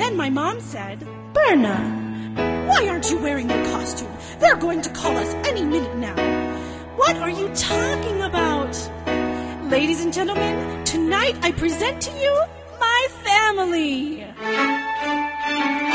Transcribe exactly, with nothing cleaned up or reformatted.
Then my mom said, Berna, why aren't you wearing your costume? They're going to call us any minute now. What are you talking about? Ladies and gentlemen, tonight I present to you my family.